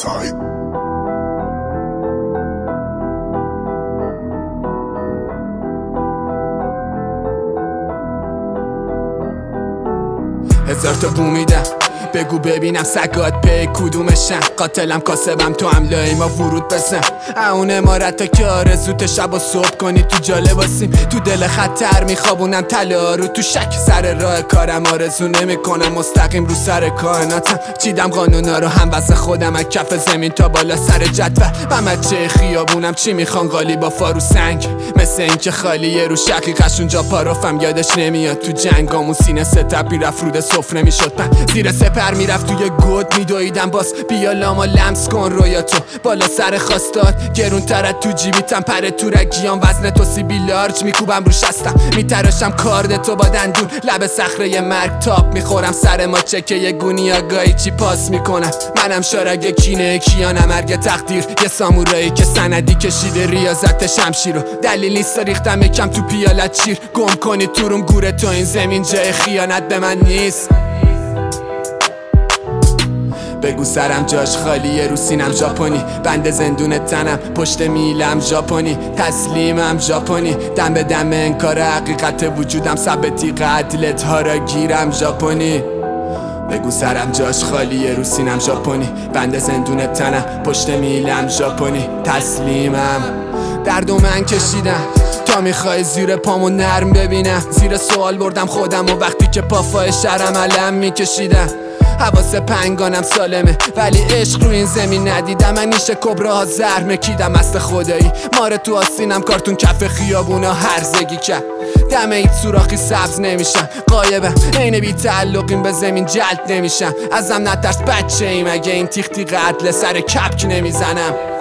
هزار تا بو میدم بگو ببینم سگات به کدومشن. قاتلم کاسبم تو هم لای ما ورود بزن. اون امارت ها که آرزوت شب و صبح کنی تو جا لباسیم. تو دل خطر میخوابونم تله رو تو شک. سر راه کارم آرزو نمیکنم مستقیم رو سر کائناتم. چیدم قانونا رو هم واسه خودم از کف زمین تا بالا سر جدول. و چه خیابونم چی میخوان قالی با فارو سنگ. مثل این که خالیه رو شقیقش اونجا پاروفم یادش نمیاد تو جنگامون سینه ستپ میرفت رود سفره میشد. من زیر سپر میرفت توی گود میدویدم باز. بیا لاما لمس کن رویاتو بالا سر خواستاد. گرون ترت تو جیبیتم پر تو رگیام وزن تو سی لارج میکوبم رو شستم. میتراشم کارد تو با دندون لب صخره مرگ تاپ میخورم. سر ما چکه یه گونی آگاهی چی پاس میکنم. منم شارگ کینه کیانم مرگ تقدیر. یه سامورایی که سندی کشیده ریاضت شمشیر رو. دلیل نیست ریختم یکم تو پیالت شیر. گم کنی تو روم گوره تو این زمین جای خیانت به من نیست. بگو سرم جاش خالیه رو سینم ژاپنی. بند زندون تنم پشت میلم ژاپنی. تسلیمم ژاپنی دم به دم انکار حقیقت وجودم. ثبتی قتلت ها را گیرم ژاپنی. بگو سرم جاش خالیه رو سینم ژاپنی. بند زندون تنم پشت میلم ژاپنی. تسلیمم دردو من کشیدم تا میخوای زیر پامو نرم ببینم. زیر سوال بردم خودم و وقتی که پافای شرم علم میکشیدم. حواس پنگانم سالمه ولی عشق رو این زمین ندیدم. من نیشه کبراها زهر مکیدم مست خدایی. ماره تو آستینم کارتون کف خیابونا هرزگی کرد. دم این سوراخی سبز نمیشم قایبم عین بی تعلقیم به زمین جلد نمیشم. ازم نترس بچه ایم اگه این تیختی قتل سر کپک نمیزنم.